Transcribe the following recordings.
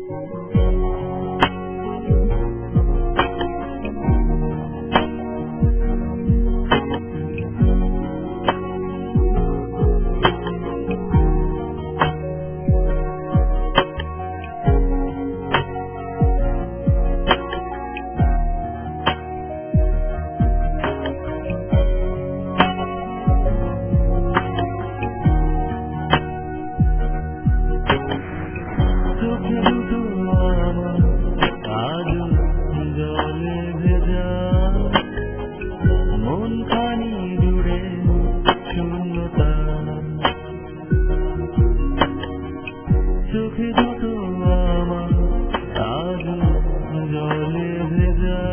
চোখে দুটো আমার আজ জলে ভেজা,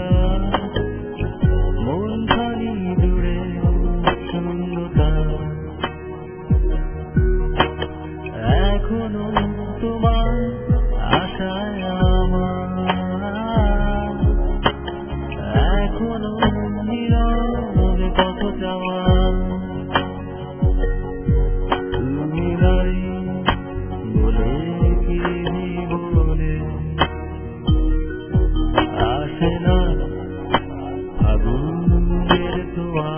মন খানি দূরে শূন্যতা। এখনো তোমার আশায় আমার, এখনো নীরবে কত চাওয়া। তুমি নাই বলে কি জীবনে আসে না আগুনের ছোঁয়া।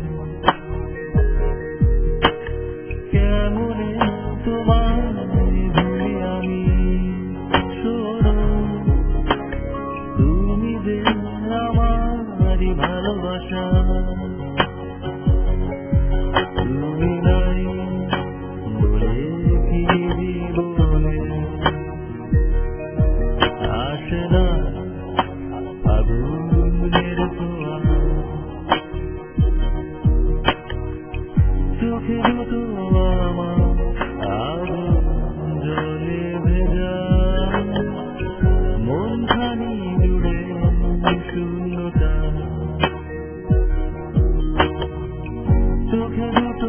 কেমনে তোমায় ভুলি আমি, শোনো তুমি যে আমারই ভালোবাসা। তুমি নাই বলে কি জীবনে আসে না আগুনের ছোঁয়া। চোখে দুটো আমার আগুন জলে ভেজা, মন খানি দূরে শূন্যতা। চোখে দুটো